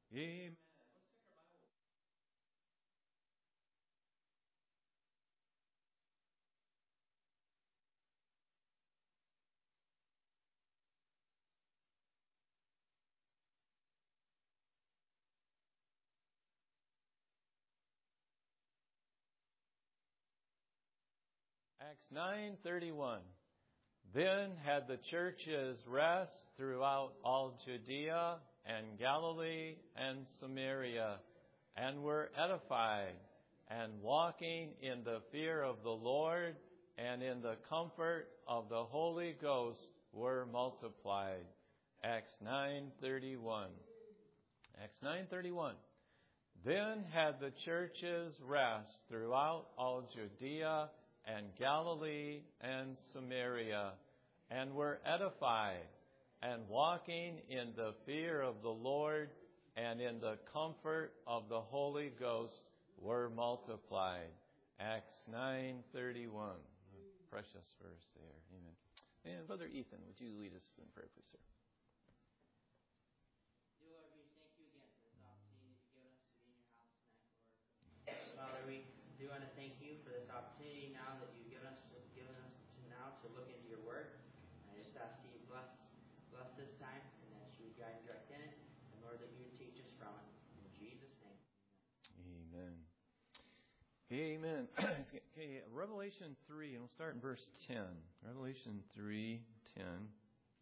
Amen. Acts 9:31. Then had the churches rest throughout all Judea and Galilee and Samaria, and were edified, and walking in the fear of the Lord and in the comfort of the Holy Ghost were multiplied. Acts 9:31. Acts 9:31. Then had the churches rest throughout all Judea and Galilee and Samaria, and were edified, and walking in the fear of the Lord and in the comfort of the Holy Ghost were multiplied. Acts 9:31. Precious verse there. Amen. And Brother Ethan, would you lead us in prayer, please, sir? Dear Lord, we thank you again for this opportunity to give us to be in your house tonight, Lord. Father, we do want to thank you for this opportunity now that you've given us to now to look into your word. And I just ask that you bless this time, and that you would guide and direct in it, and Lord, that you would teach us from it. In Jesus' name. Amen. Amen. Okay, Revelation 3, and we'll start in verse 10. Revelation 3:10.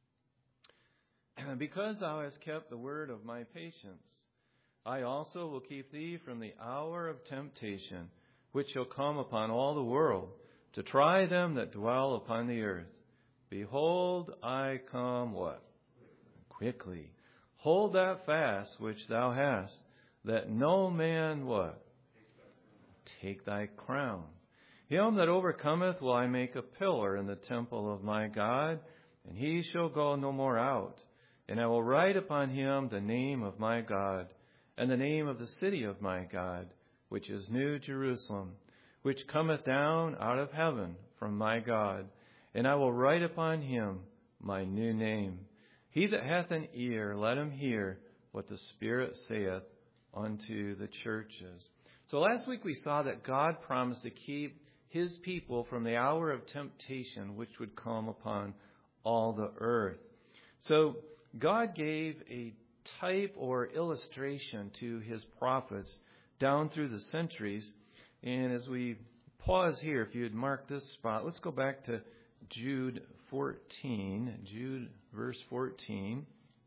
Because thou hast kept the word of my patience, I also will keep thee from the hour of temptation, which shall come upon all the world, to try them that dwell upon the earth. Behold, I come what? Quickly. Hold that fast which thou hast, that no man what? Take thy crown. Him that overcometh will I make a pillar in the temple of my God, and he shall go no more out. And I will write upon him the name of my God, and the name of the city of my God, which is New Jerusalem, which cometh down out of heaven from my God. And I will write upon him my new name. He that hath an ear, let him hear what the Spirit saith unto the churches. So last week we saw that God promised to keep his people from the hour of temptation which would come upon all the earth. So God gave a type or illustration to his prophets down through the centuries. And as we pause here, if you would mark this spot, let's go back to Jude 14. Jude verse 14.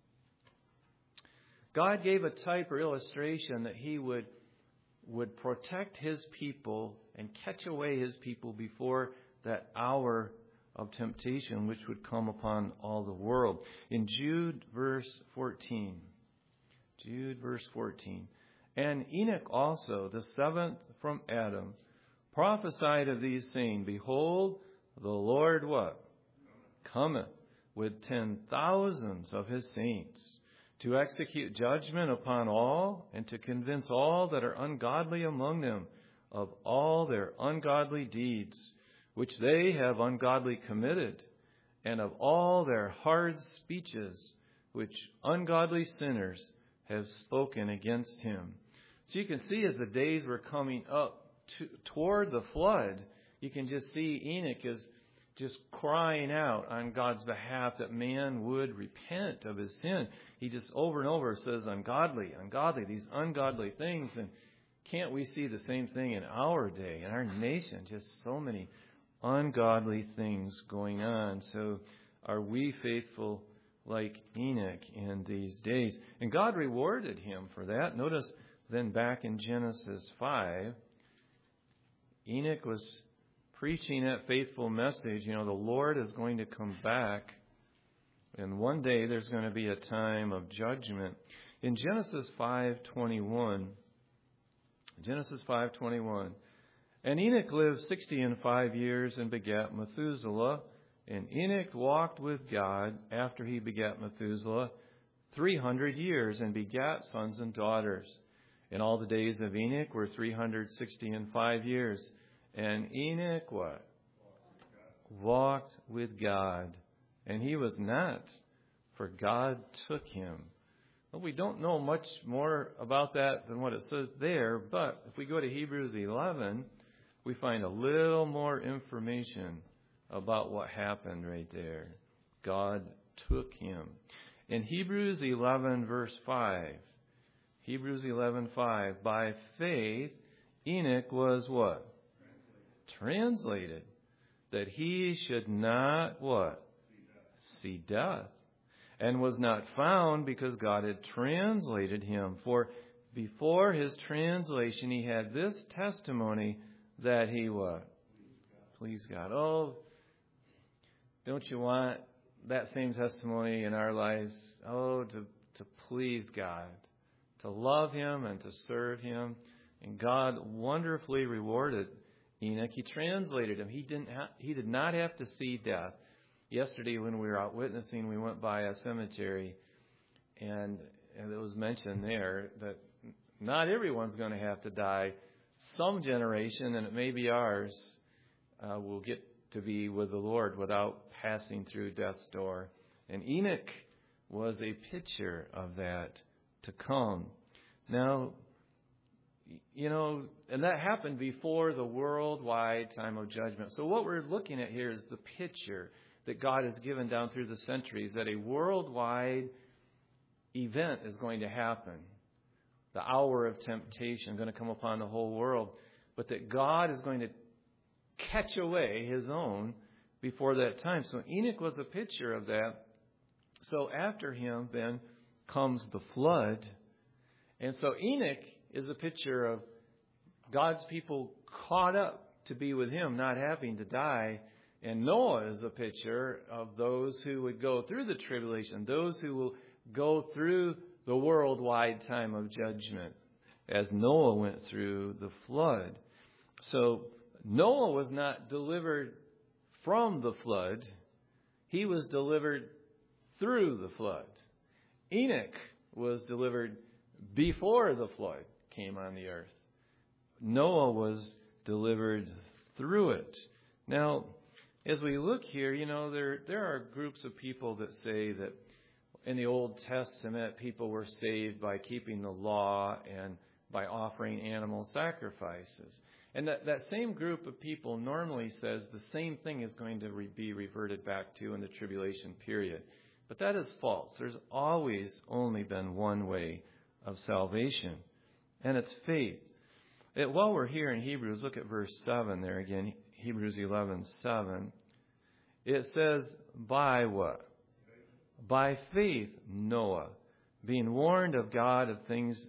God gave a type or illustration that he would protect his people and catch away his people before that hour of temptation which would come upon all the world. In Jude verse 14. Jude verse 14. And Enoch also, the seventh from Adam, prophesied of these, saying, Behold, the Lord what? Cometh with 10,000s of his saints, to execute judgment upon all, and to convince all that are ungodly among them of all their ungodly deeds, which they have ungodly committed, and of all their hard speeches, which ungodly sinners have spoken against him. So you can see as the days were coming up toward the flood, you can just see Enoch is just crying out on God's behalf that man would repent of his sin. He just over and over says, ungodly, these ungodly things. And can't we see the same thing in our day, in our nation? Just so many ungodly things going on. So are we faithful like Enoch in these days? And God rewarded him for that. Notice then back in Genesis 5, Enoch was preaching that faithful message. You know, the Lord is going to come back, and one day there's going to be a time of judgment. In Genesis 5:21, and Enoch lived 65 years and begat Methuselah. And Enoch walked with God after he begat Methuselah 300 years and begat sons and daughters. And all the days of Enoch were 365 years. And Enoch what? Walked with God. And he was not, for God took him. Well, we don't know much more about that than what it says there, but if we go to Hebrews 11, we find a little more information about what happened right there. God took him. In Hebrews 11, verse 5, Hebrews 11:5, by faith Enoch was what? Translated. That he should not what? See death. And was not found because God had translated him. For before his translation he had this testimony that he what? Please God. Oh, don't you want that same testimony in our lives? Oh, to please God, to love him and to serve him. And God wonderfully rewarded Enoch. He translated him. He did not have to see death. Yesterday when we were out witnessing, we went by a cemetery, and it was mentioned there that not everyone's going to have to die. Some generation, and it may be ours, will get to be with the Lord without passing through death's door. And Enoch was a picture of that to come. Now, and that happened before the worldwide time of judgment. So what we're looking at here is the picture that God has given down through the centuries, that a worldwide event is going to happen. The hour of temptation is going to come upon the whole world. But that God is going to catch away his own before that time. So Enoch was a picture of that. So after him then comes the flood. And so Enoch is a picture of God's people caught up to be with him, not having to die. And Noah is a picture of those who would go through the tribulation, those who will go through the worldwide time of judgment, as Noah went through the flood. So Noah was not delivered from the flood. He was delivered through the flood. Enoch was delivered before the flood came on the earth. Noah was delivered through it. Now, as we look here, there are groups of people that say that in the Old Testament, people were saved by keeping the law and by offering animal sacrifices. And that same group of people normally says the same thing is going to be reverted back to in the tribulation period. But that is false. There's always only been one way of salvation, and it's faith. While we're here in Hebrews, look at verse 7 there again, Hebrews 11:7. It says, by what? By faith, Noah, being warned of God of things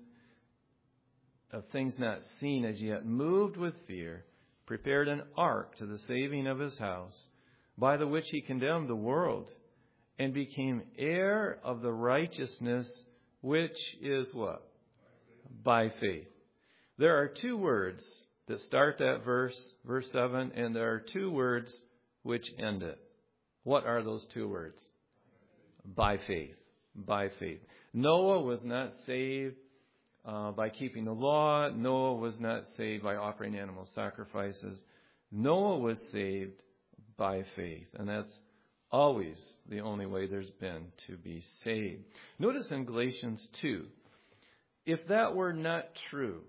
not seen as yet, moved with fear, prepared an ark to the saving of his house, by the which he condemned the world, and became heir of the righteousness which is what? By faith. There are two words that start that verse 7, and there are two words which end it. What are those two words? By faith. By faith. Noah was not saved by keeping the law. Noah was not saved by offering animal sacrifices. Noah was saved by faith. And that's always the only way there's been to be saved. Notice in Galatians 2, if that were not true,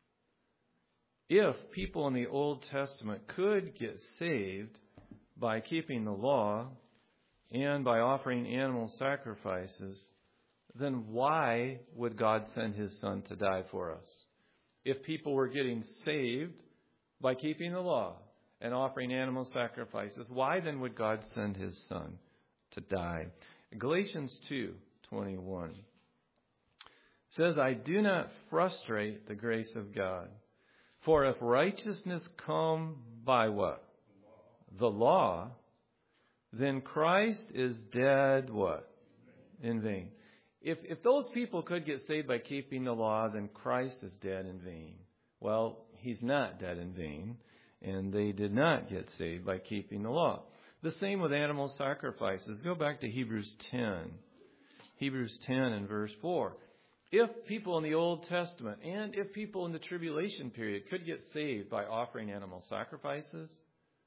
if people in the Old Testament could get saved by keeping the law and by offering animal sacrifices, then why would God send his Son to die for us? If people were getting saved by keeping the law and offering animal sacrifices, why then would God send his Son to die? Galatians 2:21 says, I do not frustrate the grace of God. For if righteousness come by what? The law, then Christ is dead what? In vain. If those people could get saved by keeping the law, then Christ is dead in vain. Well, he's not dead in vain, and they did not get saved by keeping the law. The same with animal sacrifices. Go back to Hebrews 10. Hebrews 10 and verse 4. If people in the Old Testament and if people in the tribulation period could get saved by offering animal sacrifices,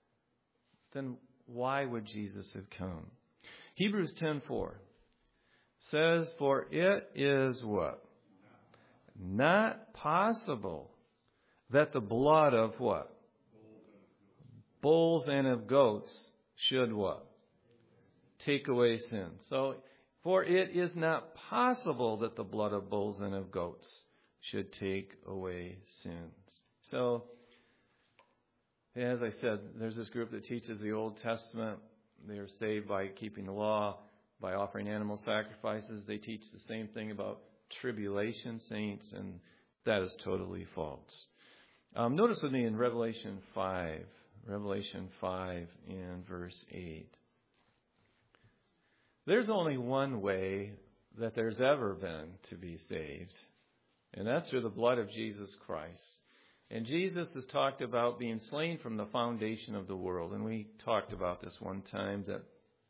then why would Jesus have come? Hebrews 10:4. says, for it is what? Not possible that the blood of what? Bulls and of goats should what? Take away sin. So, for it is not possible that the blood of bulls and of goats should take away sins. So, as I said, there's this group that teaches the Old Testament. They are saved by keeping the law, by offering animal sacrifices. They teach the same thing about tribulation saints, and that is totally false. Notice with me in Revelation 5 in verse 8. There's only one way that there's ever been to be saved, and that's through the blood of Jesus Christ. And Jesus has talked about being slain from the foundation of the world. And we talked about this one time, that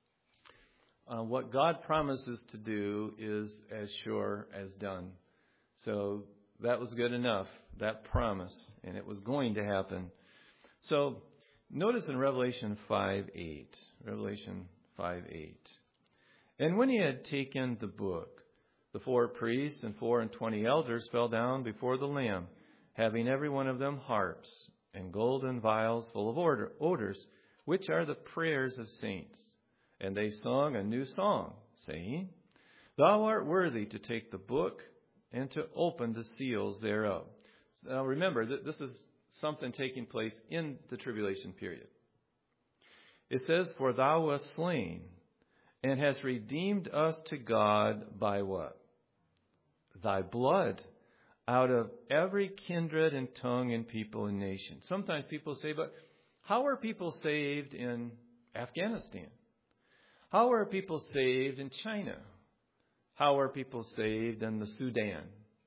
what God promises to do is as sure as done. So that was good enough, that promise, and it was going to happen. So notice in Revelation 5:8. Revelation 5:8. And when he had taken the book, the 4 priests and 24 elders fell down before the Lamb, having every one of them harps and golden vials full of odors, which are the prayers of saints. And they sung a new song, saying, Thou art worthy to take the book and to open the seals thereof. Now remember, this is something taking place in the tribulation period. It says, For thou wast slain, and hast redeemed us to God by what? Thy blood, out of every kindred and tongue and people and nation. Sometimes people say, but how are people saved in Afghanistan? How are people saved in China? How are people saved in the Sudan?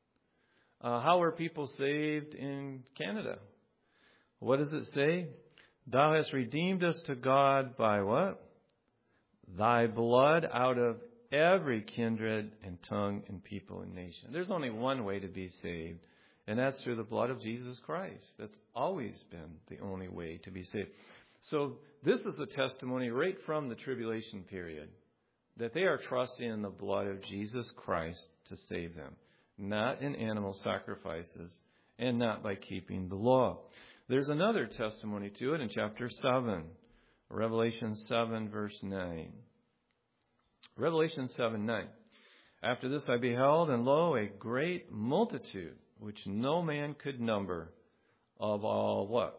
How are people saved in Canada? What does it say? Thou hast redeemed us to God by what? Thy blood, out of every kindred and tongue and people and nation. There's only one way to be saved, and that's through the blood of Jesus Christ. That's always been the only way to be saved. So this is the testimony right from the tribulation period, that they are trusting in the blood of Jesus Christ to save them, not in animal sacrifices and not by keeping the law. There's another testimony to it in chapter 7, Revelation 7, verse 9. Revelation 7:9. After this I beheld, and lo, a great multitude, which no man could number, of all what?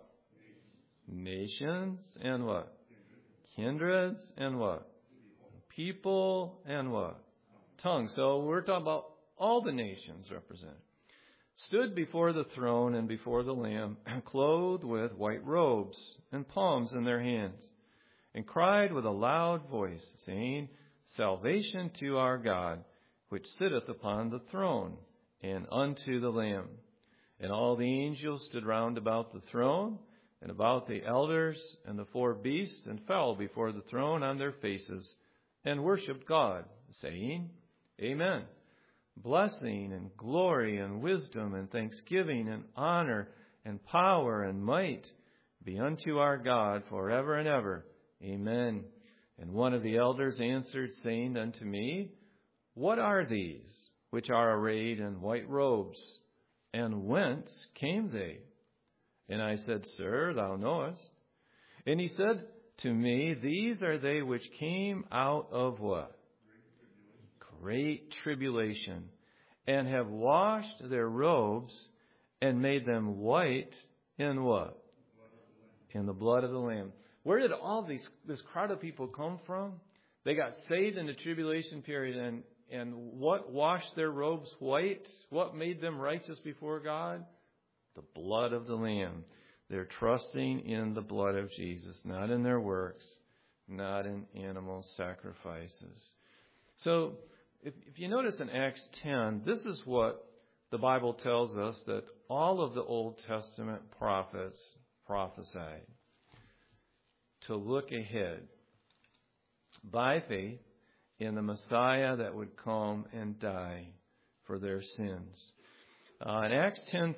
Nations and what? Kindreds and what? People and what? Tongues. So we're talking about all the nations represented. Stood before the throne and before the Lamb, clothed with white robes and palms in their hands, and cried with a loud voice, saying, Salvation to our God, which sitteth upon the throne, and unto the Lamb. And all the angels stood round about the throne, and about the elders and the 4 beasts, and fell before the throne on their faces, and worshipped God, saying, Amen. Blessing and glory and wisdom and thanksgiving and honor and power and might be unto our God forever and ever. Amen. And one of the elders answered, saying unto me, What are these which are arrayed in white robes? And whence came they? And I said, Sir, thou knowest. And he said to me, These are they which came out of what? Great tribulation, and have washed their robes and made them white in what? In the blood of the Lamb. Where did all this crowd of people come from? They got saved in the tribulation period, and what washed their robes white? What made them righteous before God? The blood of the Lamb. They're trusting in the blood of Jesus, not in their works, not in animal sacrifices. So, if you notice in Acts 10, this is what the Bible tells us that all of the Old Testament prophets prophesied. To look ahead by faith in the Messiah that would come and die for their sins. In Acts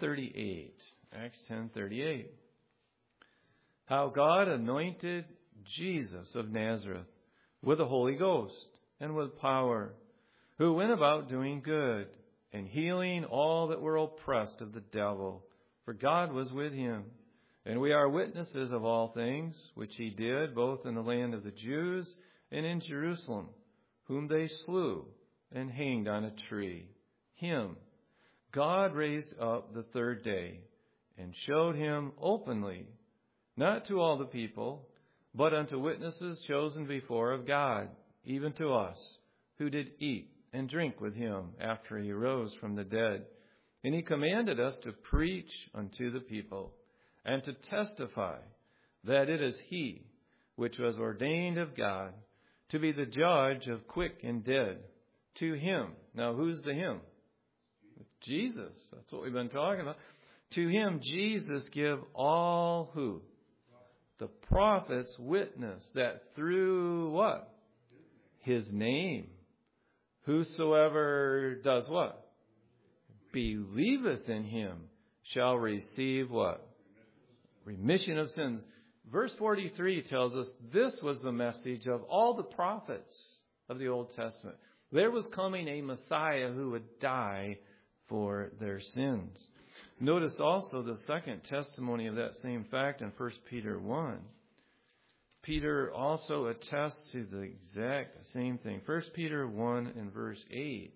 10:38, how God anointed Jesus of Nazareth with the Holy Ghost and with power, who went about doing good and healing all that were oppressed of the devil, for God was with him. And we are witnesses of all things which he did, both in the land of the Jews and in Jerusalem, whom they slew and hanged on a tree. Him God raised up the third day and showed him openly, not to all the people, but unto witnesses chosen before of God, even to us, who did eat and drink with him after he rose from the dead. And he commanded us to preach unto the people, and to testify that it is he which was ordained of God to be the judge of quick and dead. To him. Now, who's the him? Jesus. That's what we've been talking about. To him, Jesus, give all who? The prophets witness that through what? His name. Whosoever does what? Believeth in him shall receive what? Remission of sins. Verse 43 tells us this was the message of all the prophets of the Old Testament. There was coming a Messiah who would die for their sins. Notice also the second testimony of that same fact in 1 Peter 1. Peter also attests to the exact same thing. 1 Peter 1 and verse 8.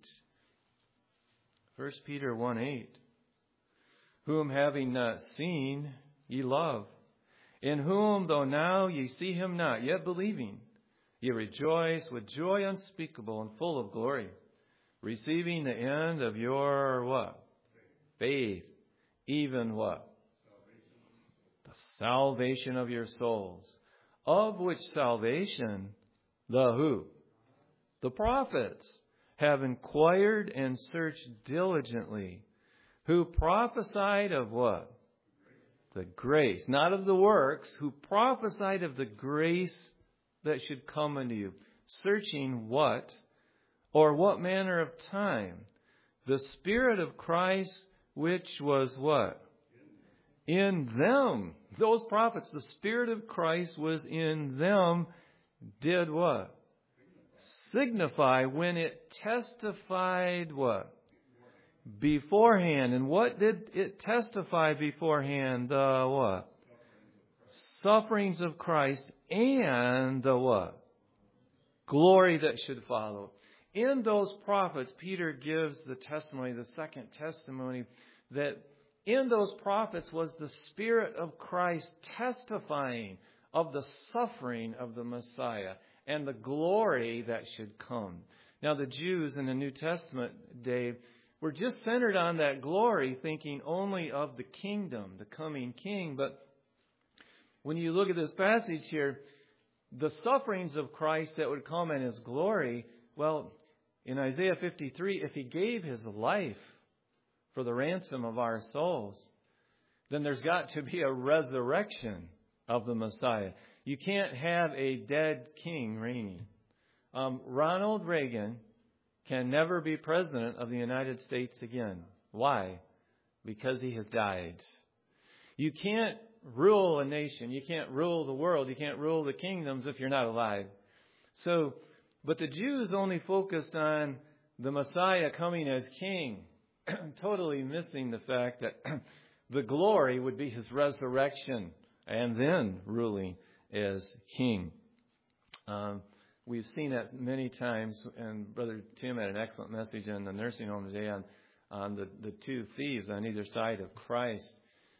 1 Peter 1:8. Whom having not seen, ye love, in whom, though now ye see him not, yet believing, ye rejoice with joy unspeakable and full of glory, receiving the end of your what? Faith. Even what? The salvation of your souls. Of which salvation, the who? The prophets have inquired and searched diligently, who prophesied of what? The grace, not of the works, who prophesied of the grace that should come unto you. Searching what? Or what manner of time? The Spirit of Christ, which was what? In them. Those prophets, the Spirit of Christ was in them, did what? Signify when it testified what? Beforehand. And what did it testify beforehand? The what? Sufferings of Christ and the what? Glory that should follow. In those prophets, Peter gives the testimony, the second testimony, that in those prophets was the Spirit of Christ testifying of the suffering of the Messiah and the glory that should come. Now, the Jews in the New Testament day were just centered on that glory, thinking only of the kingdom, the coming king. But when you look at this passage here, the sufferings of Christ that would come in his glory, well, in Isaiah 53, if he gave his life for the ransom of our souls, then there's got to be a resurrection of the Messiah. You can't have a dead king reigning. Ronald Reagan can never be president of the United States again. Why? Because he has died. You can't rule a nation. You can't rule the world. You can't rule the kingdoms if you're not alive. But the Jews only focused on the Messiah coming as king, totally missing the fact that the glory would be his resurrection and then ruling as king. We've seen that many times, and Brother Tim had an excellent message in the nursing home today on the two thieves on either side of Christ.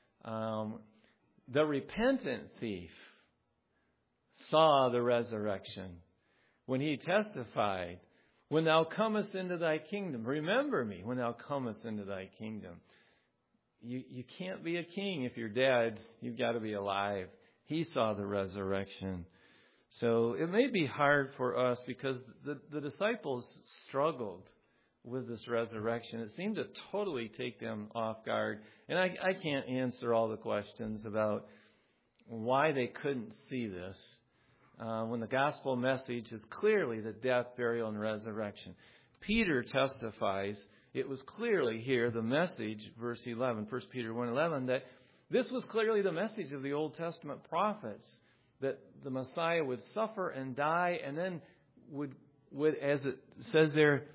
The repentant thief saw the resurrection when he testified, when thou comest into thy kingdom. Remember me when thou comest into thy kingdom. You can't be a king if you're dead. You've got to be alive. He saw the resurrection. So it may be hard for us because the disciples struggled with this resurrection. It seemed to totally take them off guard. And I can't answer all the questions about why they couldn't see this when the gospel message is clearly the death, burial, and resurrection. Peter testifies it was clearly here the message, verse 11, 1 Peter 1:11, that this was clearly the message of the Old Testament prophets, that the Messiah would suffer and die and then would as it says there,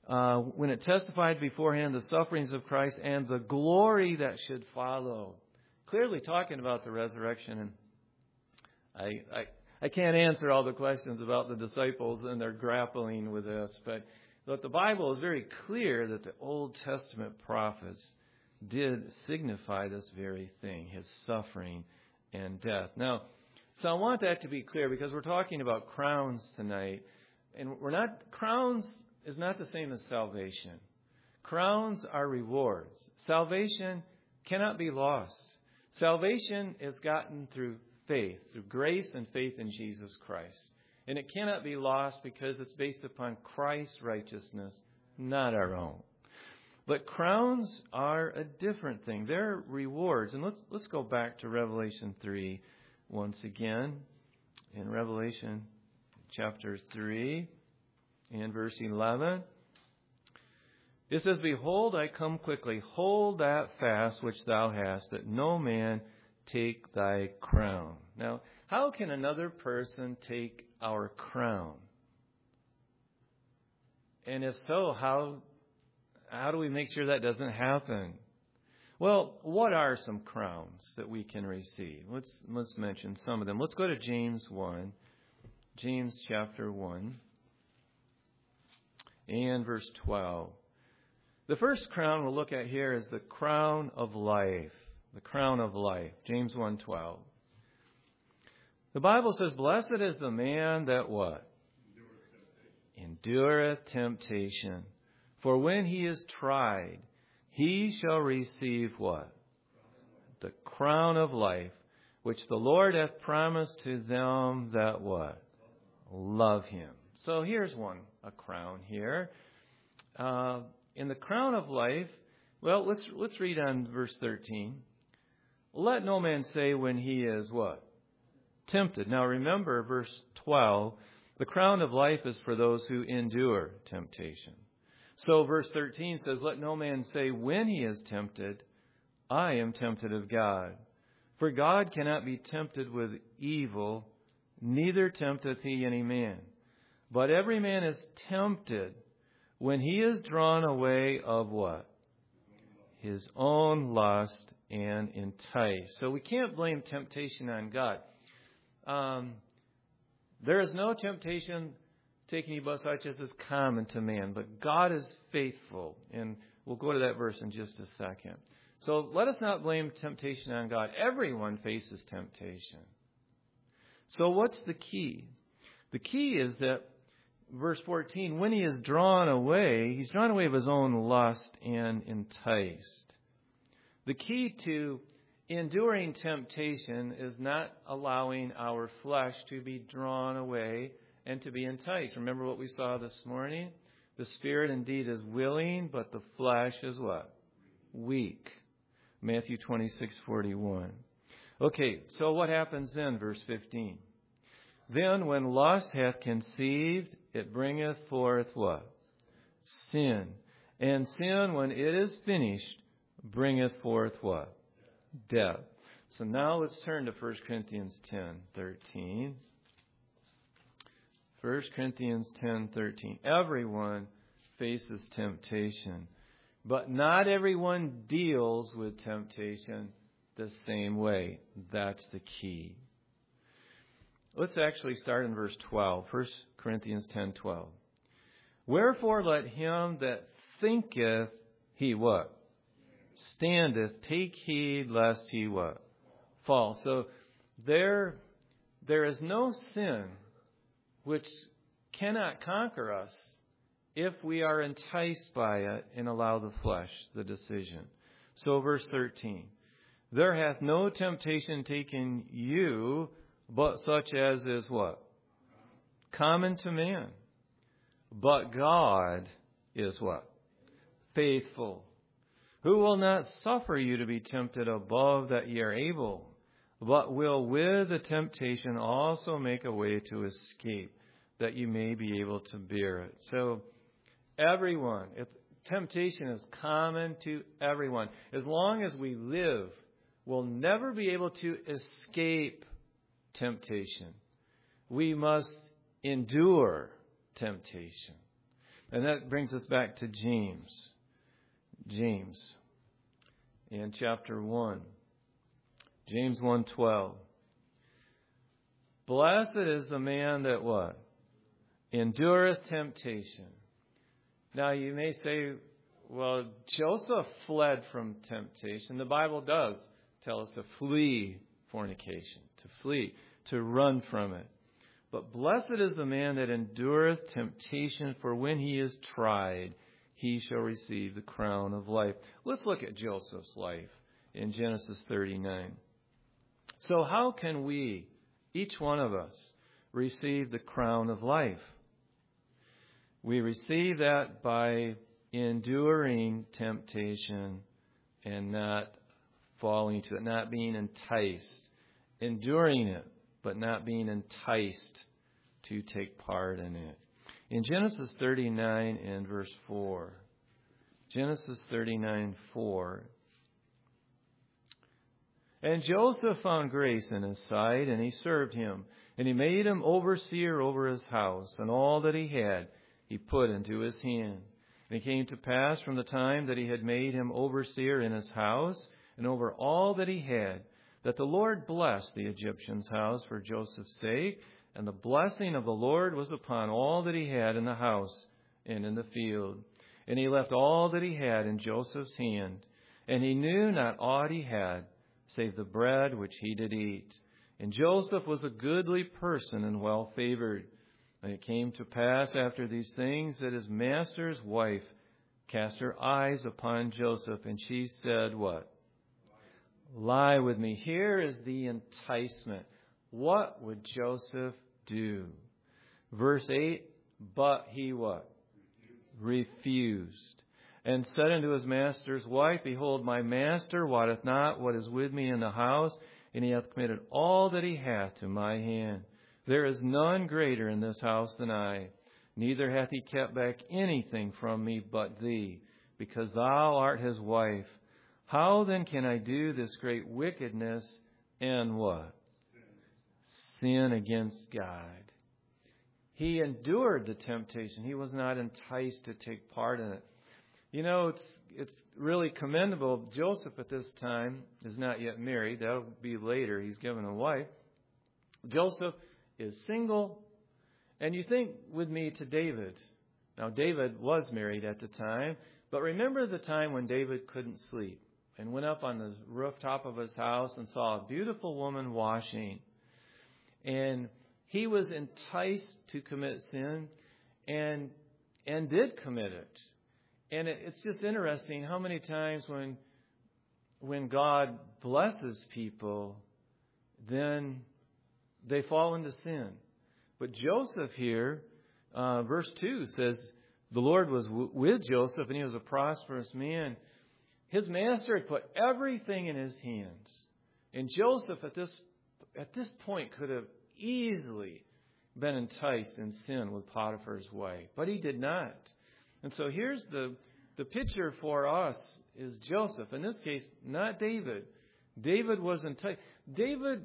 when it testified beforehand the sufferings of Christ and the glory that should follow. Clearly talking about the resurrection. And I can't answer all the questions about the disciples and their grappling with this, but the Bible is very clear that the Old Testament prophets did signify this very thing, his suffering and death. Now, so I want that to be clear because we're talking about crowns tonight, and crowns is not the same as salvation. Crowns are rewards. Salvation cannot be lost. Salvation is gotten through faith, through grace and faith in Jesus Christ. And it cannot be lost because it's based upon Christ's righteousness, not our own. But crowns are a different thing. They're rewards. And let's go back to Revelation 3 once again. In Revelation chapter 3 and verse 11. It says, "Behold, I come quickly. Hold that fast which thou hast, that no man take thy crown." Now, how can another person take our crown? And if so, how do we make sure that doesn't happen? Well, what are some crowns that we can receive? Let's mention some of them. Let's go to James 1. James chapter 1 and verse 12. The first crown we'll look at here is the crown of life. The crown of life. James 1:12. The Bible says, "Blessed is the man that" what? "Endureth temptation. For when he is tried, he shall receive" what? "The crown of life, which the Lord hath promised to them that" what? "Love him." So here's a crown here. In the crown of life, well, let's read on verse 13. "Let no man say when he is" what? "Tempted." Now remember verse 12, the crown of life is for those who endure temptation. So verse 13 says, "Let no man say when he is tempted, I am tempted of God. For God cannot be tempted with evil, neither tempteth he any man. But every man is tempted when he is drawn away of" what? "His own lust and enticed." So we can't blame temptation on God. There is no temptation taken you but such as is common to man. But God is faithful. And we'll go to that verse in just a second. So let us not blame temptation on God. Everyone faces temptation. So what's the key? The key is that verse 14, when he is drawn away, he's drawn away of his own lust and enticed. The key to enduring temptation is not allowing our flesh to be drawn away and to be enticed. Remember what we saw this morning? The spirit indeed is willing, but the flesh is what? Weak. Matthew 26:41. Okay, so what happens then? Verse 15. "Then when lust hath conceived, it bringeth forth" what? "Sin. And sin, when it is finished, bringeth forth" what? "Death." So now let's turn to 1 Corinthians 10:13. 1 Corinthians 10:13. Everyone faces temptation, but not everyone deals with temptation the same way. That's the key. Let's actually start in verse 12. 1 Corinthians 10:12. "Wherefore let him that thinketh he" what? "Standeth, take heed lest he" what? "Fall." So there is no sin which cannot conquer us if we are enticed by it and allow the flesh the decision. So verse 13. "There hath no temptation taken you, but such as is" what? "Common to man. But God is" what? "Faithful, who will not suffer you to be tempted above that ye are able, but will with the temptation also make a way to escape, that you may be able to bear it." So everyone, temptation is common to everyone. As long as we live, we'll never be able to escape temptation. We must endure temptation. And that brings us back to James. James in chapter 1. James 1:12. Blessed is the man that what? Endureth temptation. Now you may say, well, Joseph fled from temptation. The Bible does tell us to flee fornication, to flee, to run from it. But blessed is the man that endureth temptation, for when he is tried, he shall receive the crown of life. Let's look at Joseph's life in Genesis 39. So how can we, each one of us, receive the crown of life? We receive that by enduring temptation and not falling to it, not being enticed. Enduring it, but not being enticed to take part in it. In Genesis 39 and verse 4, Genesis 39:4, and Joseph found grace in his sight, and he served him, and he made him overseer over his house, and all that he had he put into his hand. And it came to pass from the time that he had made him overseer in his house, and over all that he had, that the Lord blessed the Egyptian's house for Joseph's sake, and the blessing of the Lord was upon all that he had in the house and in the field. And he left all that he had in Joseph's hand, and he knew not aught he had, save the bread which he did eat. And Joseph was a goodly person and well favored. And it came to pass after these things that his master's wife cast her eyes upon Joseph, and she said, what? Lie with me. Here is the enticement. What would Joseph do? Verse 8, but he what? Refused. And said unto his master's wife, behold, my master wotteth not what is with me in the house, and he hath committed all that he hath to my hand. There is none greater in this house than I, neither hath he kept back anything from me but thee, because thou art his wife. How then can I do this great wickedness and what? Sin against God. He endured the temptation. He was not enticed to take part in it. You know, it's really commendable. Joseph at this time is not yet married. That will be later. He's given a wife. Joseph is single. And you think with me to David. Now, David was married at the time. But remember the time when David couldn't sleep and went up on the rooftop of his house and saw a beautiful woman washing. And he was enticed to commit sin and did commit it. And it's just interesting how many times when God blesses people, then they fall into sin. But Joseph here, verse 2 says, the Lord was with Joseph and he was a prosperous man. His master had put everything in his hands. And Joseph at this point could have easily been enticed in sin with Potiphar's wife. But he did not. And so here's the picture for us is Joseph. In this case, not David. David was enticed. David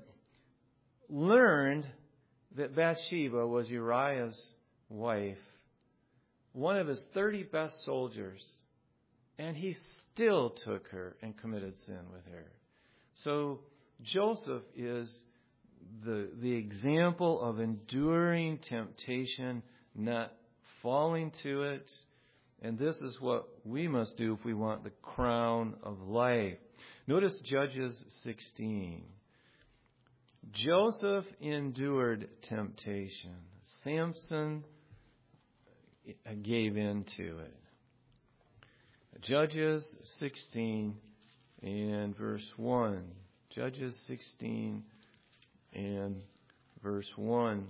learned that Bathsheba was Uriah's wife, one of his 30 best soldiers, and he still took her and committed sin with her. So Joseph is the example of enduring temptation, not falling to it. And this is what we must do if we want the crown of life. Notice Judges 16. Joseph endured temptation. Samson gave in to it. Judges 16 and verse 1. Judges 16 and verse 1.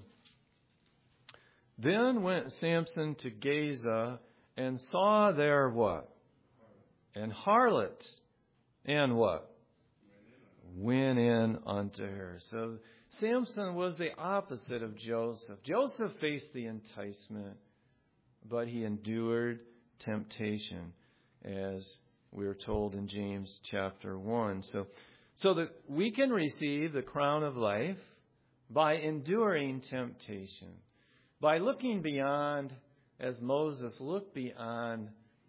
Then went Samson to Gaza and saw there what? An harlot. And what? Went in unto her. So Samson was the opposite of Joseph. Joseph faced the enticement, but he endured temptation, as we are told in James chapter 1. So that we can receive the crown of life by enduring temptation, by looking beyond as Moses looked beyond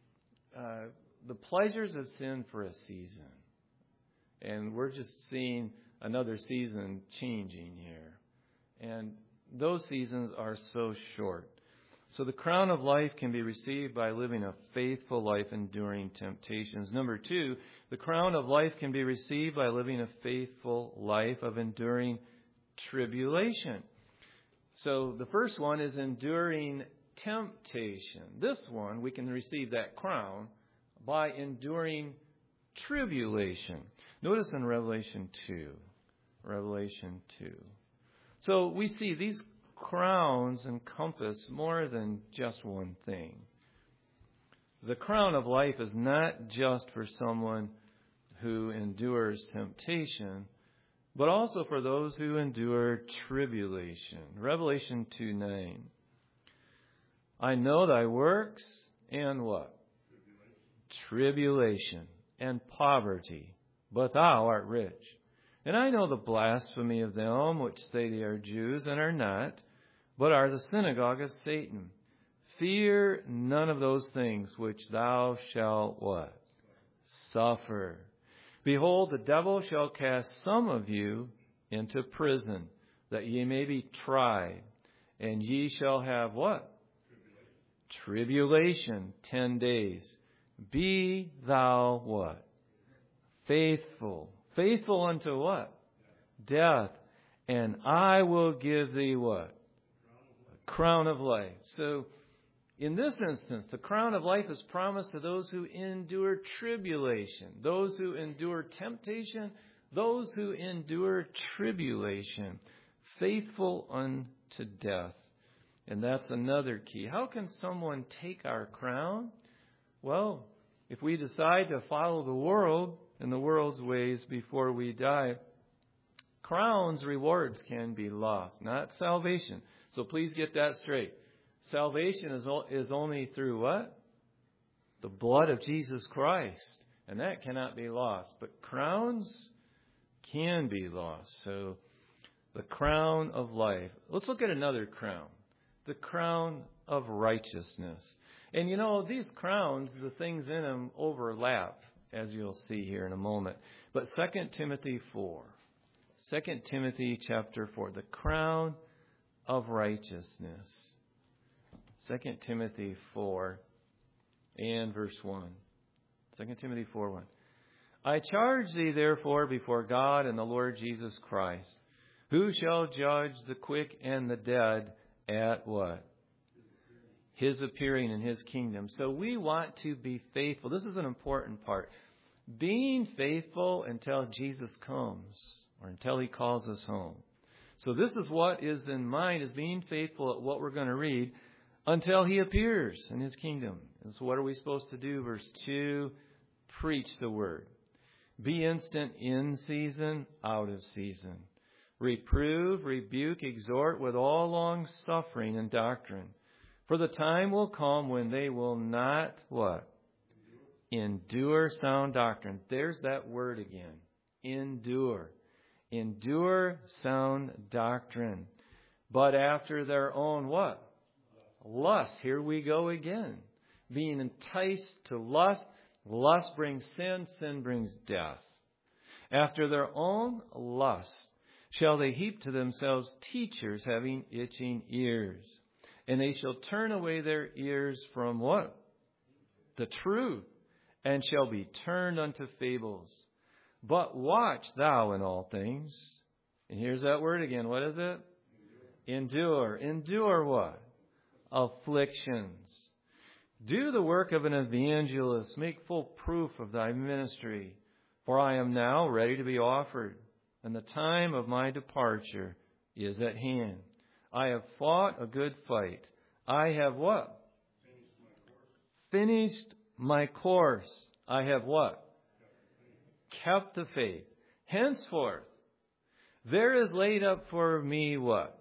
the pleasures of sin for a season. And we're just seeing another season changing here. And those seasons are so short. So the crown of life can be received by living a faithful life enduring temptations. Number 2, the crown of life can be received by living a faithful life of enduring tribulation. So the first one is enduring temptation. This one, we can receive that crown by enduring tribulation. Notice in Revelation 2. Revelation 2. So we see these crowns encompass more than just one thing. The crown of life is not just for someone who endures temptation, but also for those who endure tribulation. Revelation 2:9. I know thy works and what? Tribulation and poverty, but thou art rich. And I know the blasphemy of them which say they are Jews and are not, but are the synagogue of Satan. Fear none of those things which thou shalt what? Suffer. Behold, the devil shall cast some of you into prison, that ye may be tried. And ye shall have what? Tribulation 10 days. Be thou what? Faithful. Faithful unto what? Death. And I will give thee what? A crown of life. So, in this instance, the crown of life is promised to those who endure tribulation, those who endure temptation, those who endure tribulation, faithful unto death. And that's another key. How can someone take our crown? Well, if we decide to follow the world and the world's ways before we die, crowns, rewards can be lost, not salvation. So please get that straight. Salvation is only through what? The blood of Jesus Christ. And that cannot be lost. But crowns can be lost. So the crown of life. Let's look at another crown. The crown of righteousness. And you know, these crowns, the things in them overlap, as you'll see here in a moment. But 2 Timothy 4. 2 Timothy chapter 4. The crown of righteousness. 2 Timothy 4 and verse 1. 2 Timothy 4:1. I charge thee therefore before God and the Lord Jesus Christ, who shall judge the quick and the dead at what? His appearing in His kingdom. So we want to be faithful. This is an important part. Being faithful until Jesus comes or until He calls us home. So this is what is in mind, is being faithful at what we're going to read until He appears in His kingdom. And so what are we supposed to do? Verse 2, preach the word. Be instant in season, out of season. Reprove, rebuke, exhort with all long suffering and doctrine. For the time will come when they will not, what? Endure sound doctrine. There's that word again. Endure. Endure sound doctrine. But after their own what? Lust. Here we go again. Being enticed to lust. Lust brings sin. Sin brings death. After their own lust shall they heap to themselves teachers having itching ears. And they shall turn away their ears from what? The truth. And shall be turned unto fables. But watch thou in all things. And here's that word again. What is it? Endure. Endure what? Afflictions. Do the work of an evangelist. Make full proof of thy ministry. For I am now ready to be offered, and the time of my departure is at hand. I have fought a good fight. I have what? Finished my course. I have what? Kept the faith. Henceforth, there is laid up for me what?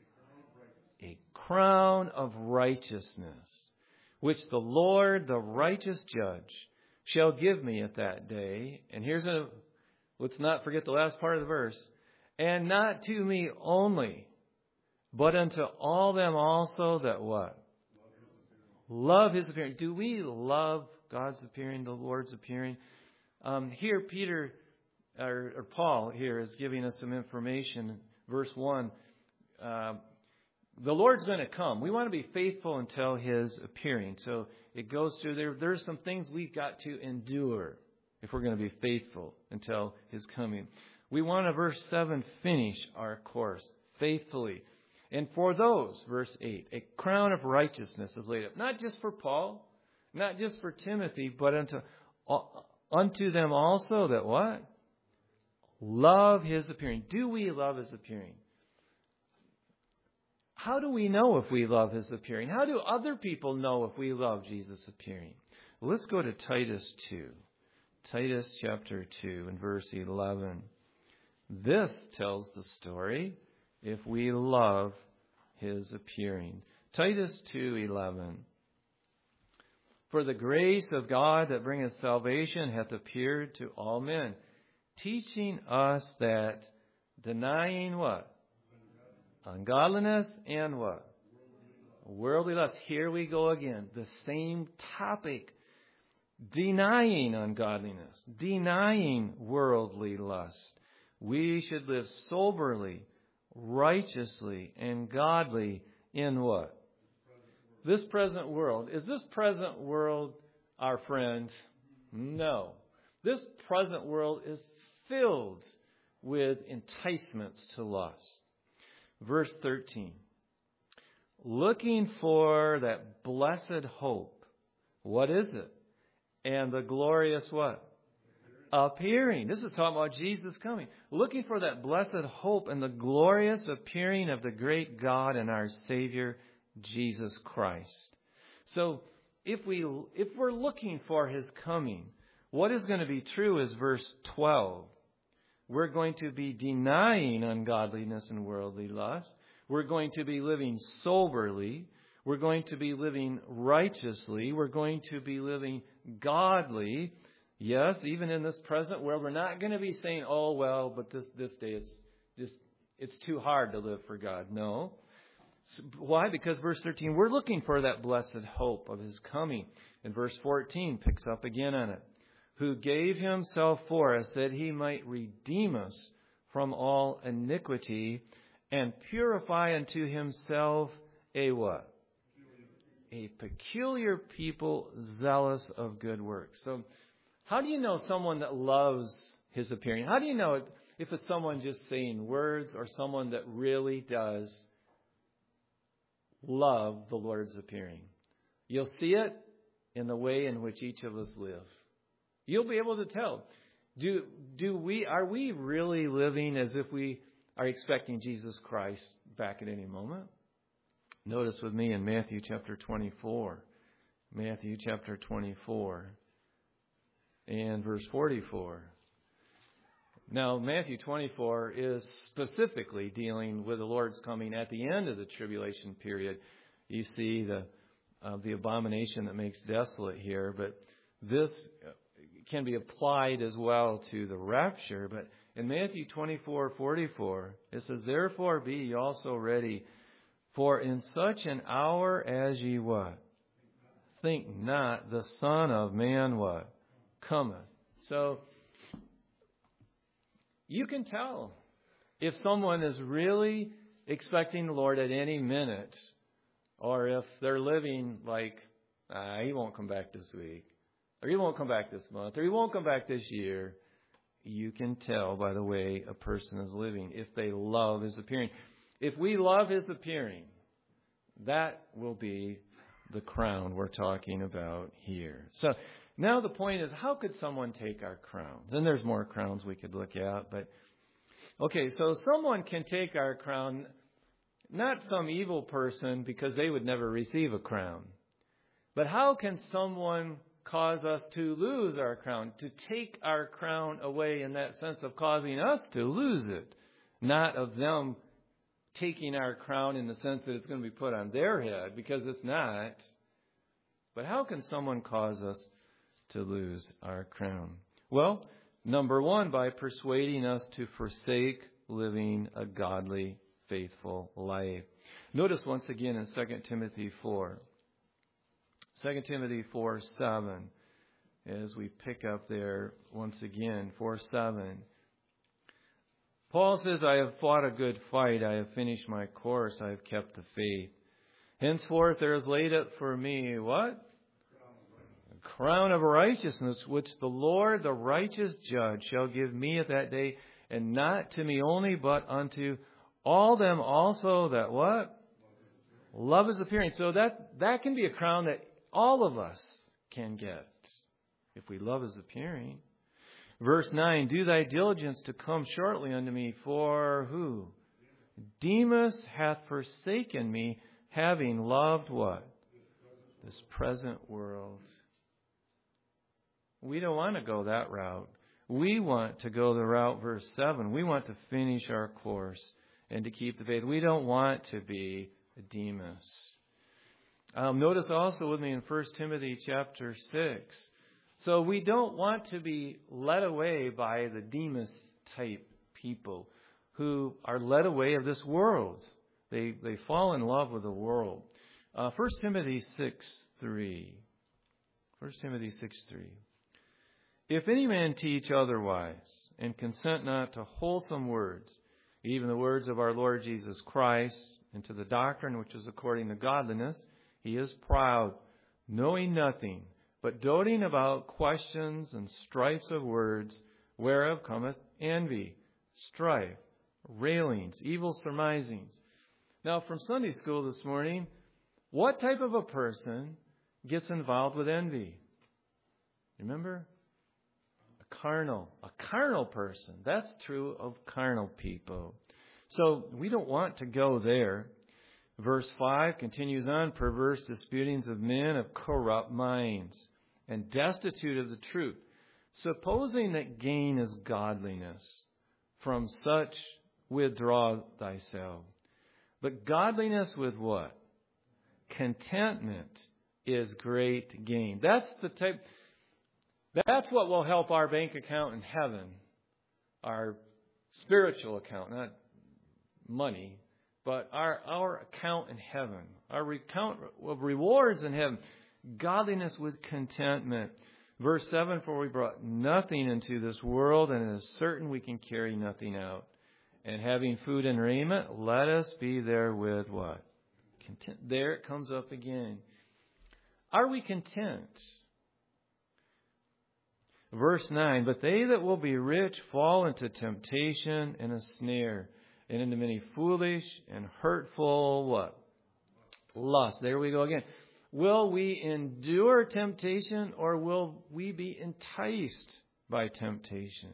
A crown of righteousness, which the Lord, the righteous judge, shall give me at that day. And let's not forget the last part of the verse. And not to me only, but unto all them also that what? Love His appearing. Do we love God's appearing, the Lord's appearing? Here, Peter, or Paul here is giving us some information. Verse 1, the Lord's going to come. We want to be faithful until His appearing. So it goes through there. There's some things we've got to endure if we're going to be faithful until His coming. We want to, verse 7, finish our course faithfully. And for those, verse 8, a crown of righteousness is laid up. Not just for Paul, not just for Timothy, but unto them also that what? Love His appearing. Do we love His appearing? How do we know if we love His appearing? How do other people know if we love Jesus' appearing? Well, let's go to Titus 2. Titus chapter 2 and verse 11. This tells the story if we love His appearing. Titus 2:11. For the grace of God that bringeth salvation hath appeared to all men, teaching us that denying what? Ungodliness and what? Worldly lust. Here we go again. The same topic. Denying ungodliness. Denying worldly lust. We should live soberly, righteously, and godly in what? This present world. Is this present world our friend? No. This present world is filled with enticements to lust. Verse 13. Looking for that blessed hope. What is it? And the glorious what? Appearing. This is talking about Jesus coming. Looking for that blessed hope and the glorious appearing of the great God and our Savior, Jesus Christ. So, if we're looking for His coming, what is going to be true is verse 12. We're going to be denying ungodliness and worldly lust. We're going to be living soberly. We're going to be living righteously. We're going to be living godly. Yes, even in this present world, we're not going to be saying, oh, well, but this day it's too hard to live for God. No. Why? Because verse 13, we're looking for that blessed hope of His coming. And verse 14 picks up again on it. Who gave Himself for us that He might redeem us from all iniquity and purify unto Himself a what? A peculiar people zealous of good works. So, how do you know someone that loves His appearing? How do you know if it's someone just saying words or someone that really does love the Lord's appearing? You'll see it in the way in which each of us live. You'll be able to tell. Are we really living as if we are expecting Jesus Christ back at any moment? Notice with me in Matthew chapter 24. Matthew chapter 24 and verse 44. Now, Matthew 24 is specifically dealing with the Lord's coming at the end of the tribulation period. You see the abomination that makes desolate here, but this can be applied as well to the rapture. But in Matthew 24:44, it says, Therefore be ye also ready, for in such an hour as ye what? Think not the Son of Man what? Cometh. So, you can tell if someone is really expecting the Lord at any minute, or if they're living like, He won't come back this week, or He won't come back this month, or He won't come back this year. You can tell by the way a person is living if they love His appearing. If we love His appearing, that will be the crown we're talking about here. So now the point is, how could someone take our crowns? And there's more crowns we could look at, but okay, so someone can take our crown, not some evil person because they would never receive a crown. But how can someone cause us to lose our crown, to take our crown away in that sense of causing us to lose it, not of them taking our crown in the sense that it's going to be put on their head, because it's not. But how can someone cause us to lose our crown? Well, number one, by persuading us to forsake living a godly, faithful life. Notice once again in 2 Timothy 4 2 Timothy 4:7, as we pick up there once again, 4:7. Paul says, I have fought a good fight, I have finished my course, I have kept the faith. Henceforth there is laid up for me, what? A crown of righteousness, which the Lord, the righteous judge, shall give me at that day, and not to me only, but unto all them also that what? Love is appearing. So that can be a crown that all of us can get if we love is appearing. Verse 9, do thy diligence to come shortly unto me, for who? Demas hath forsaken me, having loved what? This present world. We don't want to go that route. We want to go the route, verse 7. We want to finish our course and to keep the faith. We don't want to be a Demas. Notice also with me in 1 Timothy chapter 6. So we don't want to be led away by the Demas type people who are led away of this world. They fall in love with the world. 1 Timothy 6:3. 1 Timothy 6:3. If any man teach otherwise, and consent not to wholesome words, even the words of our Lord Jesus Christ, and to the doctrine which is according to godliness, he is proud, knowing nothing, but doting about questions and strifes of words, whereof cometh envy, strife, railings, evil surmisings. Now, from Sunday school this morning, what type of a person gets involved with envy? Remember? A carnal person. That's true of carnal people. So we don't want to go there. Verse 5 continues on, perverse disputings of men of corrupt minds, and destitute of the truth, supposing that gain is godliness. From such withdraw thyself. But godliness with what? Contentment is great gain. That's what will help our bank account in heaven, our spiritual account, not money, but our account in heaven, our account of rewards in heaven. Godliness with contentment. Verse 7, for we brought nothing into this world, and it is certain we can carry nothing out. And having food and raiment, let us be therewith what? Content. There it comes up again. Are we content? Verse 9, but they that will be rich fall into temptation and a snare, and into many foolish and hurtful what? Lust. There we go again. Will we endure temptation, or will we be enticed by temptation?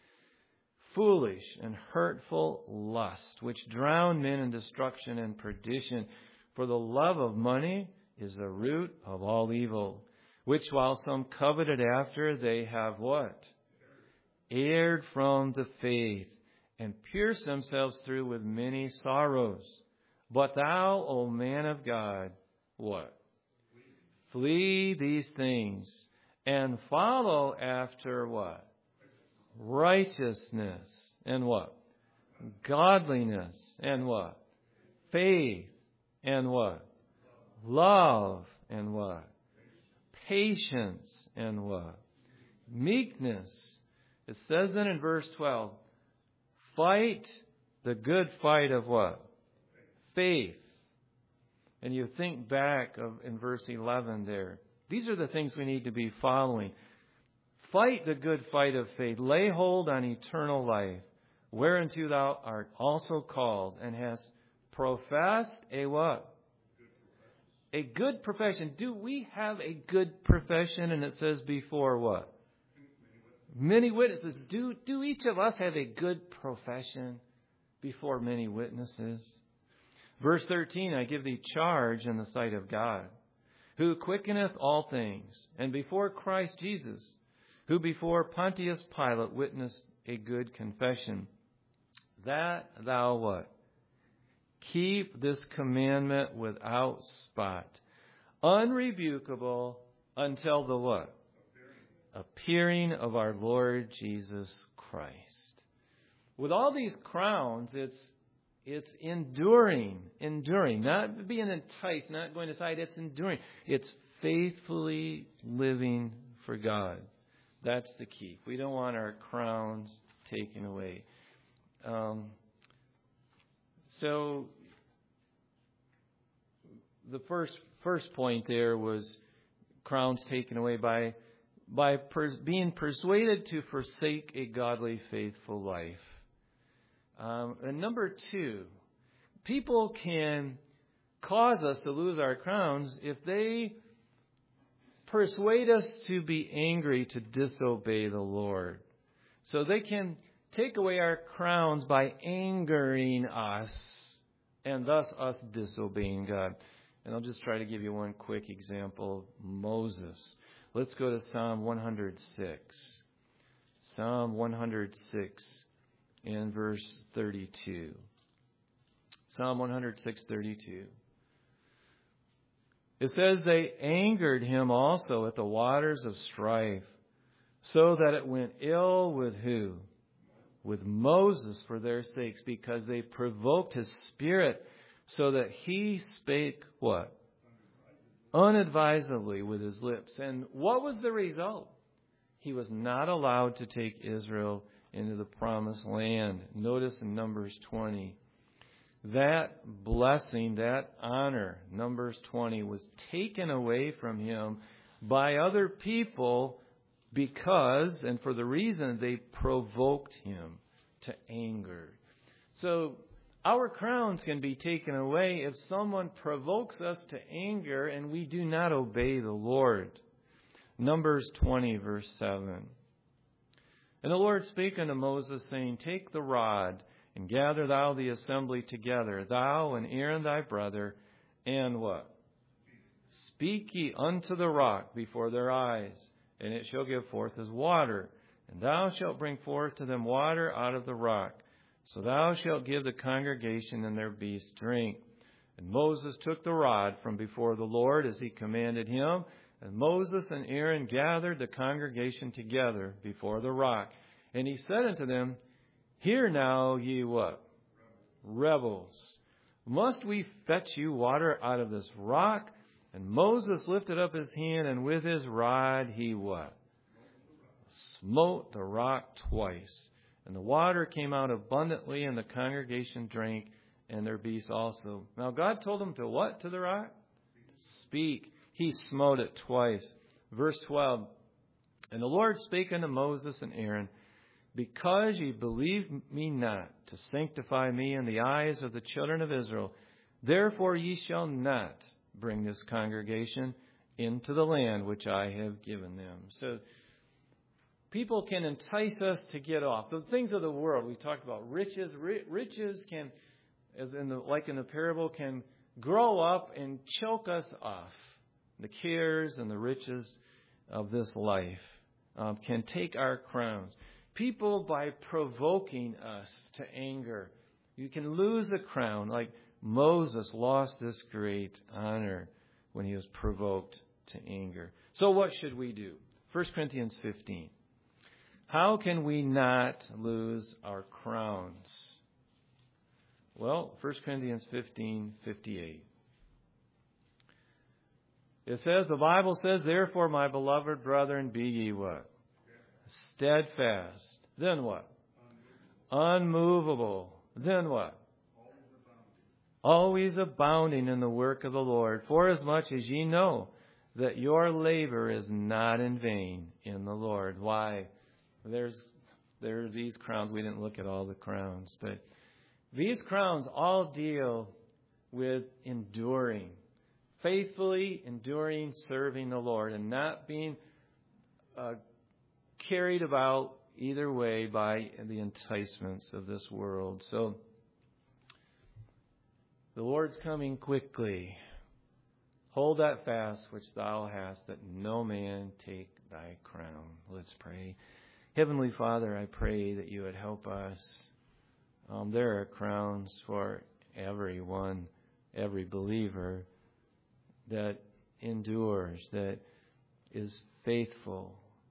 Foolish and hurtful lust, which drown men in destruction and perdition. For the love of money is the root of all evil, which while some coveted after, they have what? Erred from the faith, and pierced themselves through with many sorrows. But thou, O man of God, what? Flee these things, and follow after what? Righteousness, and what? Godliness, and what? Faith, and what? Love, and what? Patience, and what? Meekness. It says then in verse 12, fight the good fight of what? Faith. And you think back in verse 11 there. These are the things we need to be following. Fight the good fight of faith. Lay hold on eternal life, whereunto thou art also called, and hast professed a what? A good profession. Do we have a good profession? And it says before what? Many witnesses. Do each of us have a good profession before many witnesses? Verse 13, I give thee charge in the sight of God, who quickeneth all things, and before Christ Jesus, who before Pontius Pilate witnessed a good confession, that thou what? Keep this commandment without spot, unrebukable until the what? Appearing of our Lord Jesus Christ. With all these crowns, it's enduring, not being enticed, not going aside. It's enduring. It's faithfully living for God. That's the key. We don't want our crowns taken away. So the first point there was crowns taken away by being persuaded to forsake a godly, faithful life. And number two, people can cause us to lose our crowns if they persuade us to be angry, to disobey the Lord. So they can take away our crowns by angering us, and thus us disobeying God. And I'll just try to give you one quick example. Moses. Let's go to Psalm 106. Psalm 106 and verse 32. Psalm 106:32. It says, they angered him also at the waters of strife, so that it went ill with who? With Moses for their sakes, because they provoked his spirit, so that he spake what? Unadvisedly with his lips. And what was the result? He was not allowed to take Israel into the promised land. Notice in Numbers 20. That blessing, that honor, Numbers 20, was taken away from him by other people because, and for the reason, they provoked him to anger. So our crowns can be taken away if someone provokes us to anger and we do not obey the Lord. Numbers 20, verse 7. And the Lord spake unto Moses, saying, take the rod, and gather thou the assembly together, thou and Aaron thy brother, and what? Speak ye unto the rock before their eyes, and it shall give forth his water. And thou shalt bring forth to them water out of the rock. So thou shalt give the congregation and their beasts drink. And Moses took the rod from before the Lord as he commanded him. And Moses and Aaron gathered the congregation together before the rock. And he said unto them, hear now, ye what? Rebels. Must we fetch you water out of this rock? And Moses lifted up his hand, and with his rod he what? Smote the rock twice. And the water came out abundantly, and the congregation drank, and their beasts also. Now God told them to what to the rock? Speak. He smote it twice. Verse 12. And the Lord spake unto Moses and Aaron, because ye believed me not to sanctify me in the eyes of the children of Israel, therefore ye shall not bring this congregation into the land which I have given them. So people can entice us to get off. The things of the world, we talked about riches. Riches can, like in the parable, can grow up and choke us off. The cares and the riches of this life can take our crowns. People, by provoking us to anger, you can lose a crown, like Moses lost this great honor when he was provoked to anger. So what should we do? 1 Corinthians 15. How can we not lose our crowns? Well, 1 Corinthians 15:58. It says, the Bible says, therefore, my beloved brethren, be ye what? Steadfast. Then what? Unmovable. Then what? Always abounding in the work of the Lord, forasmuch as ye know that your labor is not in vain in the Lord. Why? There are these crowns. We didn't look at all the crowns, but these crowns all deal with enduring, faithfully enduring, serving the Lord, and not being carried about either way by the enticements of this world. So the Lord's coming quickly. Hold that fast which thou hast, that no man take thy crown. Let's pray. Heavenly Father, I pray that you would help us. There are crowns for everyone, every believer that endures, that is faithful,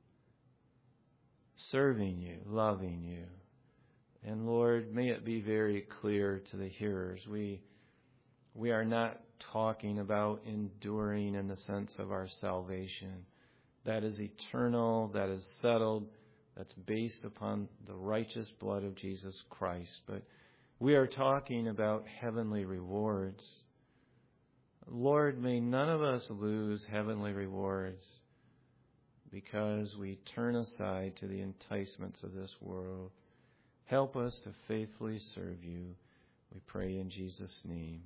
serving you, loving you. And Lord, may it be very clear to the hearers. We are not talking about enduring in the sense of our salvation. That is eternal, that is settled, that's based upon the righteous blood of Jesus Christ. But we are talking about heavenly rewards. Lord, may none of us lose heavenly rewards because we turn aside to the enticements of this world. Help us to faithfully serve you. We pray in Jesus' name.